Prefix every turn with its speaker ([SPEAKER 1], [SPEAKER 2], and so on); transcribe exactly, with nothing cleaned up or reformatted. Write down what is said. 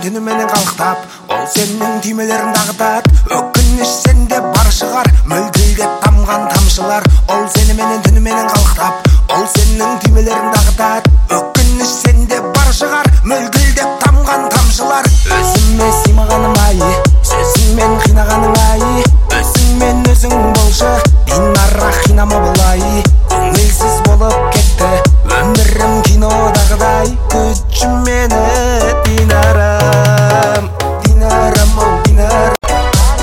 [SPEAKER 1] түніменен қалықтап, ол сенің түймелерін дағытат. Өкініш сенде бар шығар, мөлтілдеп тамған тамшылар. Ол сеніменен түніменен қалықтап, ол сенің түймелерін дағытат. Өкініш сенде бар шығар, мөлтілдеп тамған тамшылар.